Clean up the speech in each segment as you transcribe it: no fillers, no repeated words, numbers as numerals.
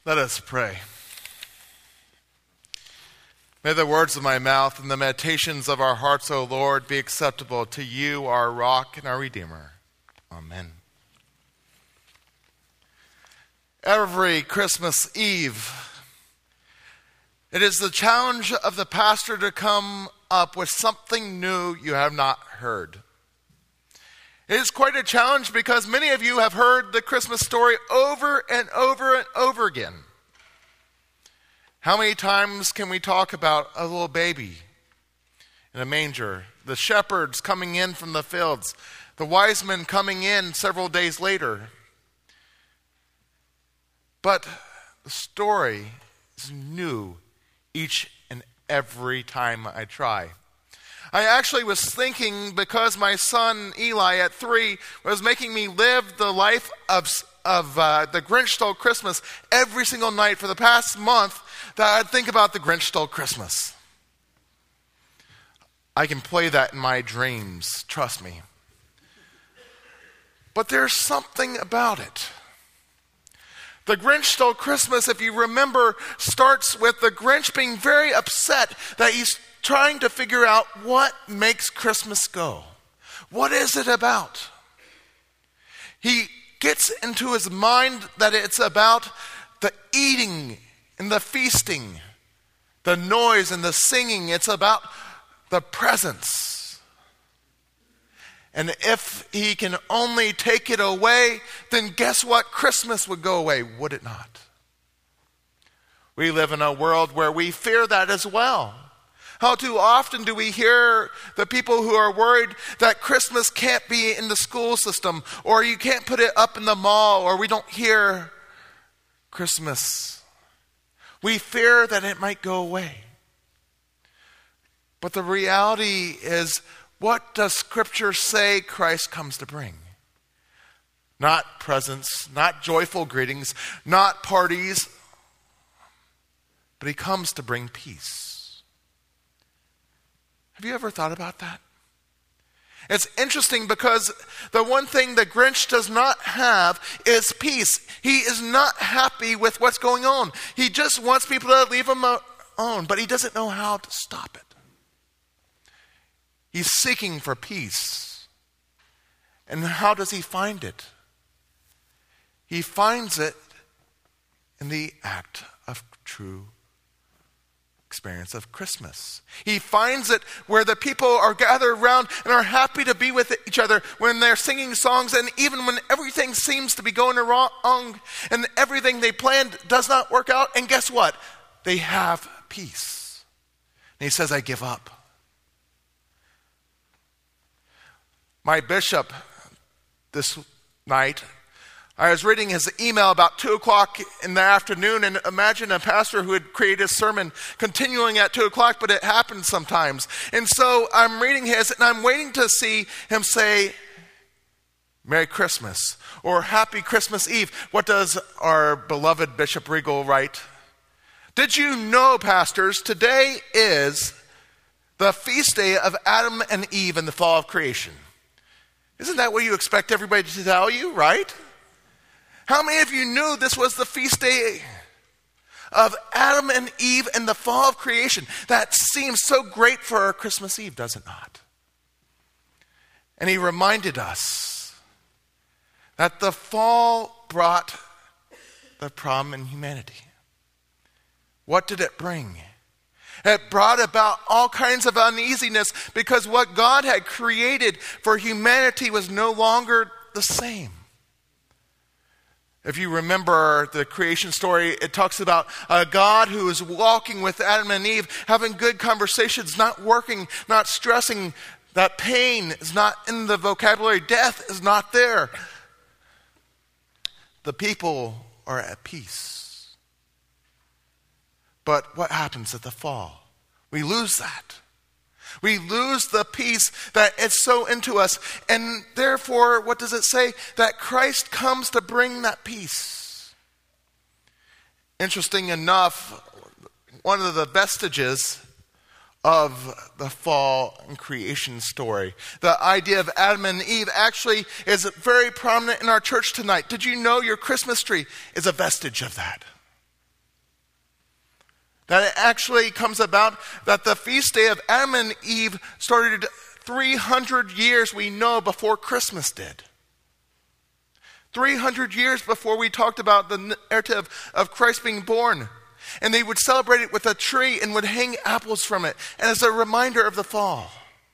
Let us pray. May the words of my mouth and the meditations of our hearts, O Lord, be acceptable to you, our rock and our Redeemer. Amen. Every Christmas Eve, it is the challenge of the pastor to come up with something new you have not heard. It is quite a challenge because many of you have heard the Christmas story over and over and over again. How many times can we talk about a little baby in a manger, the shepherds coming in from the fields, the wise men coming in several days later? But the story is new each and every time I try. I actually was thinking, because my son Eli at 3 was making me live the life of The Grinch Stole Christmas every single night for the past month, that I'd think about The Grinch Stole Christmas. I can play that in my dreams, trust me. But there's something about it. The Grinch Stole Christmas, if you remember, starts with the Grinch being very upset that he's trying to figure out what makes Christmas go. What is it about? He gets into his mind that it's about the eating and the feasting, the noise and the singing. It's about the presents. And if he can only take it away, then guess what? Christmas would go away, would it not? We live in a world where we fear that as well. How too often do we hear the people who are worried that Christmas can't be in the school system, or you can't put it up in the mall, or we don't hear Christmas. We fear that it might go away. But the reality is, what does Scripture say Christ comes to bring? Not presents, not joyful greetings, not parties, but he comes to bring peace. Have you ever thought about that? It's interesting because the one thing the Grinch does not have is peace. He is not happy with what's going on. He just wants people to leave him alone, but he doesn't know how to stop it. He's seeking for peace. And how does he find it? He finds it in the act of true experience of Christmas. He finds it where the people are gathered around and are happy to be with each other, when they're singing songs, and even when everything seems to be going wrong and everything they planned does not work out. And guess what? They have peace. And he says, I give up. My bishop this night, I was reading his email about 2 o'clock in the afternoon, and imagine a pastor who had created a sermon continuing at 2 o'clock, but it happens sometimes. And so I'm reading his, and I'm waiting to see him say, Merry Christmas, or Happy Christmas Eve. What does our beloved Bishop Regal write? Did you know, pastors, today is the feast day of Adam and Eve in the fall of creation? Isn't that what you expect everybody to tell you, right? How many of you knew this was the feast day of Adam and Eve and the fall of creation? That seems so great for our Christmas Eve, does it not? And he reminded us that the fall brought the problem in humanity. What did it bring? It brought about all kinds of uneasiness, because what God had created for humanity was no longer the same. If you remember the creation story, it talks about a God who is walking with Adam and Eve, having good conversations, not working, not stressing. That pain is not in the vocabulary. Death is not there. The people are at peace. But what happens at the fall? We lose that. We lose the peace that is so into us. And therefore, what does it say? That Christ comes to bring that peace. Interesting enough, one of the vestiges of the fall and creation story, the idea of Adam and Eve, actually is very prominent in our church tonight. Did you know your Christmas tree is a vestige of that? That it actually comes about that the feast day of Adam and Eve started 300 years, we know, before Christmas did. 300 years before we talked about the narrative of Christ being born. And they would celebrate it with a tree and would hang apples from it, and as a reminder of the fall.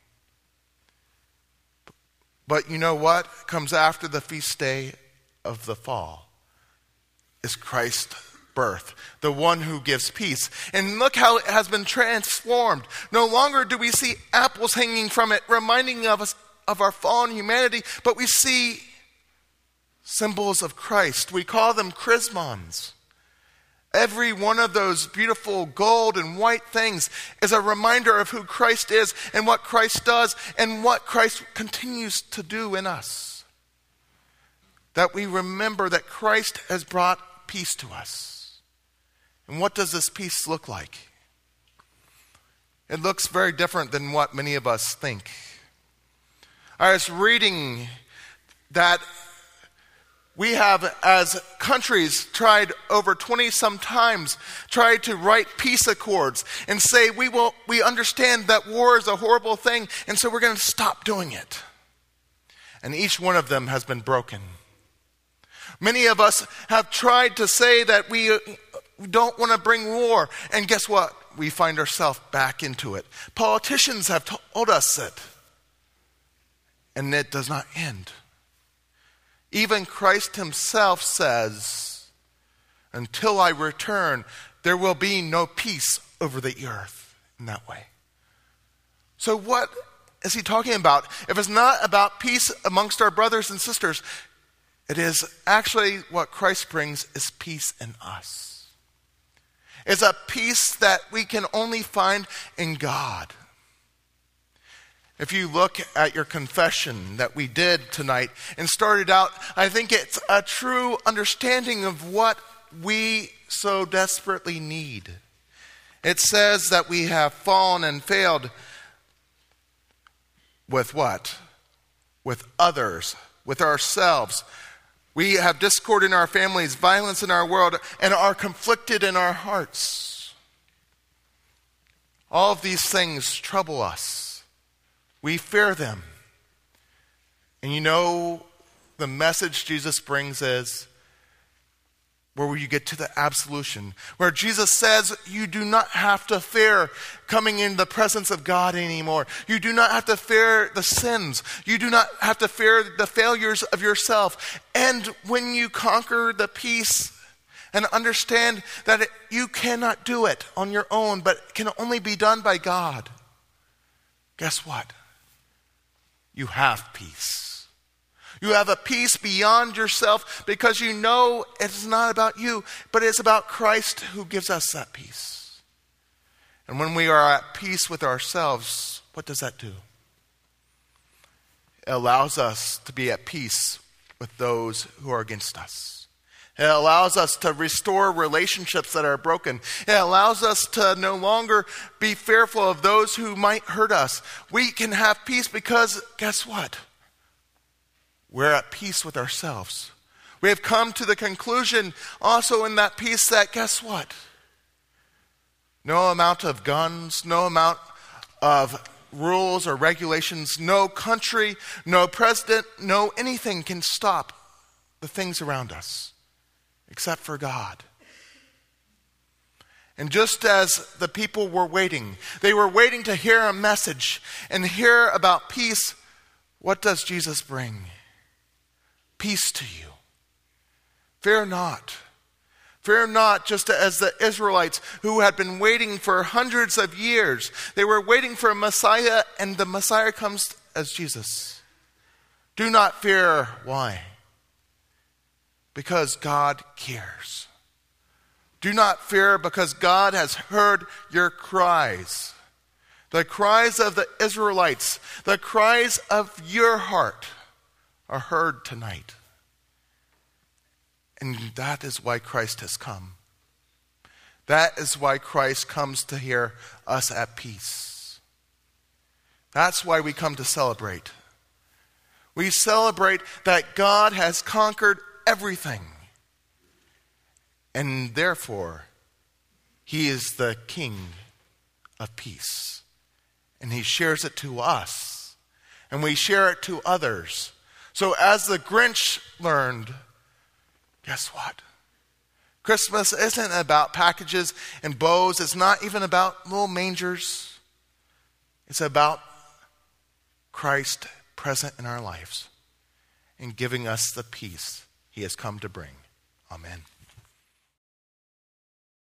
But you know what comes after the feast day of the fall? Is Christ's birth, the one who gives peace. And look how it has been transformed. No longer do we see apples hanging from it, reminding us of our fallen humanity, but we see symbols of Christ. We call them chrismons. Every one of those beautiful gold and white things is a reminder of who Christ is and what Christ does and what Christ continues to do in us. That we remember that Christ has brought peace to us. And what does this peace look like? It looks very different than what many of us think. I was reading that we have, as countries, tried over 20-some times, tried to write peace accords and say, we understand that war is a horrible thing, and so we're going to stop doing it. And each one of them has been broken. Many of us have tried to say that we don't want to bring war, and guess what? We find ourselves back into it. Politicians have told us it, and it does not end. Even Christ himself says, until I return, there will be no peace over the earth in that way. So what is he talking about? If it's not about peace amongst our brothers and sisters, it is actually what Christ brings is peace in us. It's a peace that we can only find in God. If you look at your confession that we did tonight and started out, I think it's a true understanding of what we so desperately need. It says that we have fallen and failed with what? With others, with ourselves. We have discord in our families, violence in our world, and are conflicted in our hearts. All of these things trouble us. We fear them. And you know, the message Jesus brings is where you get to the absolution, where Jesus says you do not have to fear coming in the presence of God anymore. You do not have to fear the sins. You do not have to fear the failures of yourself. And when you conquer the peace and understand that you cannot do it on your own, but it can only be done by God, guess what? You have peace. You have a peace beyond yourself because you know it's not about you, but it's about Christ who gives us that peace. And when we are at peace with ourselves, what does that do? It allows us to be at peace with those who are against us. It allows us to restore relationships that are broken. It allows us to no longer be fearful of those who might hurt us. We can have peace because, guess what? We're at peace with ourselves. We have come to the conclusion also in that peace that, guess what? No amount of guns, no amount of rules or regulations, no country, no president, no anything can stop the things around us except for God. And just as the people were waiting, they were waiting to hear a message and hear about peace. What does Jesus bring? Peace to you. Fear not. Fear not, just as the Israelites who had been waiting for hundreds of years. They were waiting for a Messiah, and the Messiah comes as Jesus. Do not fear. Why? Because God cares. Do not fear because God has heard your cries. The cries of the Israelites, the cries of your heart are heard tonight. And that is why Christ has come. That is why Christ comes to hear us at peace. That's why we come to celebrate. We celebrate that God has conquered everything. And therefore, He is the King of peace. And he shares it to us. And we share it to others. So as the Grinch learned, guess what? Christmas isn't about packages and bows. It's not even about little mangers. It's about Christ present in our lives and giving us the peace he has come to bring. Amen.